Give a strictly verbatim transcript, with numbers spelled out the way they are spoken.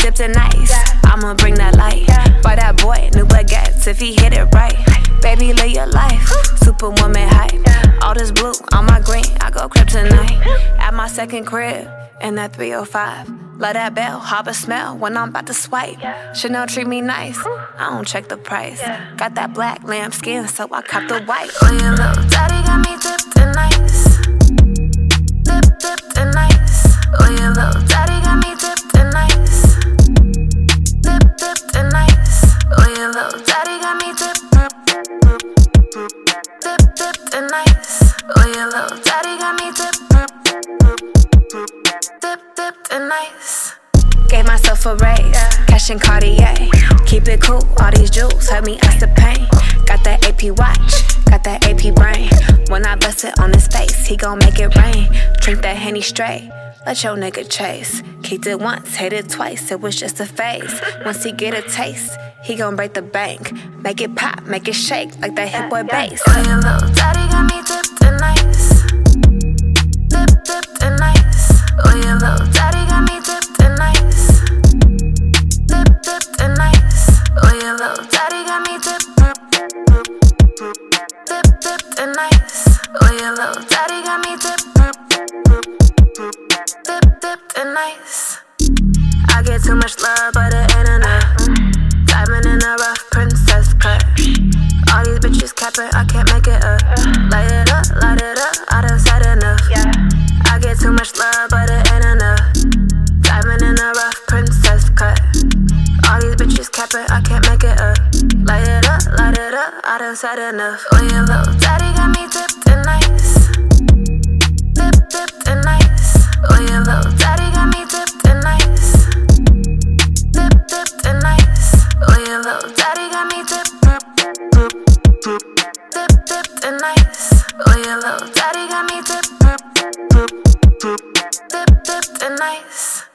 dipped in ice. I'ma bring that light. Buy that boy new baguettes if he hit it right. Baby, live your life. Superwoman hype. All this blue on my green, I go kryptonite. At my second crib in that three oh five. Love that bell, harbor smell when I'm about to swipe. Chanel treat me nice, I don't check the price. Got that black lamb skin, so I cop the white. Oh, your little daddy got me dipped in ice. Dip, dipped in ice. Oh, your little daddy got me dipped in ice. Dip, dipped in ice. Oh, your little daddy got me dipped. Dip, dipped in ice. Oh, your little daddy got me dipped. Dip, dipped in ice. Gave myself a raise, yeah. Cash and Cartier. Keep it cool, all these jewels hurt me, ice the pain. Got that A P watch, got that A P brain. When I bust it on his face, he gon' make it rain. Drink that Henny straight, let your nigga chase. Kicked it once, hit it twice, it was just a phase. Once he get a taste, he gon' break the bank. Make it pop, make it shake like that hit boy bass. Oh, your little daddy got me dipped in ice. Dip, dipped in ice. Oh, your little daddy got me dipped in ice. Dip, dipped in ice. Oh, your little daddy got me dipped. Dip, dipped in ice. Oh, your little daddy got me dipped. Dip, dipped in ice. I get too much love, but it ain't enough. Diamond in a rough princess cut. All these bitches capping, I can't make it up. Light it up, light it up, I done said enough. Yeah. I get too much love, but it ain't enough. Diamond in a rough princess cut. All these bitches capping, I can't make it up. Light it up, light it up, I done said enough. Oh, your little daddy got me dipped in ice. Dip, dipped in ice. Oh, your little daddy got me dipped in ice. Dip, dipped in ice. Oh, your little daddy got me dipped. Dip, dipped in ice. Oh, your little daddy got me dipped. Dip, dipped in ice.